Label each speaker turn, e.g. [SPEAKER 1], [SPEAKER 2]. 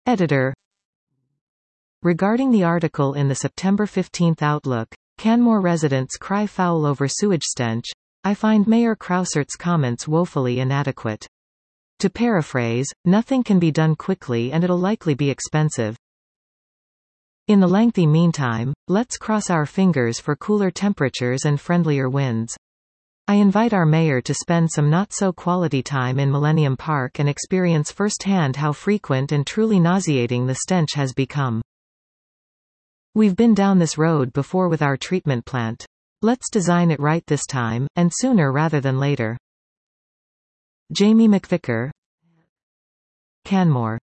[SPEAKER 1] Editor. Regarding the article in the September 15 Outlook, Canmore residents cry foul over sewage stench, I find Mayor Krausert's comments woefully inadequate. To paraphrase, nothing can be done quickly and it'll likely be expensive. In the lengthy meantime, let's cross our fingers for cooler temperatures and friendlier winds. I invite our mayor to spend some not-so-quality time in Millennium Park and experience firsthand how frequent and truly nauseating the stench has become. We've been down this road before with our treatment plant. Let's design it right this time, and sooner rather than later. Jamie McVicker, Canmore.